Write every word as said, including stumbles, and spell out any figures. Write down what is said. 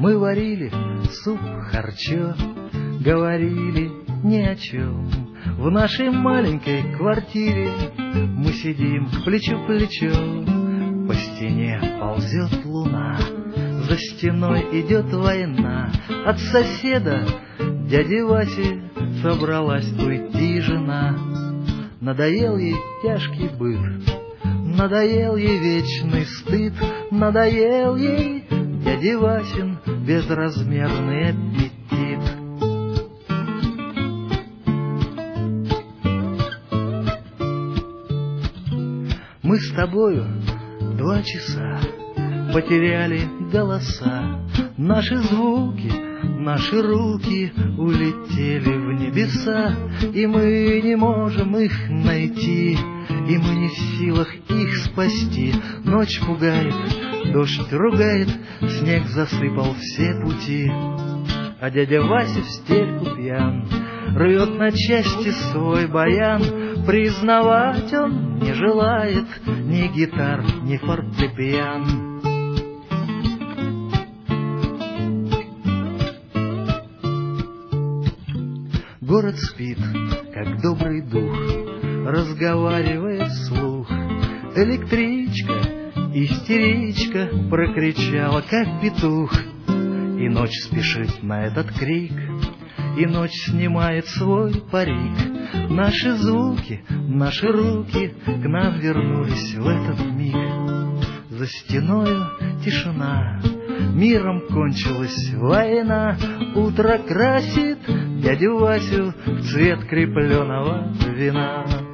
Мы варили суп харчо, говорили ни о чем. В нашей маленькой квартире мы сидим плечо к плечу. По стене ползет луна, за стеной идет война. От соседа, дяди Васи, собралась уйти жена. Надоел ей тяжкий быт, надоел ей вечный стыд, надоел ей дяди Васин безразмерный аппетит. Мы с тобою два часа потеряли голоса, наши звуки, наши руки улетели в небеса, и мы не можем их найти, и мы не в силах их спасти. Ночь пугает, дождь ругает, снег засыпал все пути, а дядя Вася в стельку пьян, рвет на части свой баян. Признавать он не желает ни гитар, ни фортепиан. Город спит, как добрый дух, разговаривает вслух. Электричка, истеричка, прокричала, как петух. И ночь спешит на этот крик, и ночь снимает свой парик. Наши звуки, наши руки к нам вернулись в этот миг. За стеною тишина, миром кончилась война. Утро красит дядю Васю в цвет крепленого вина.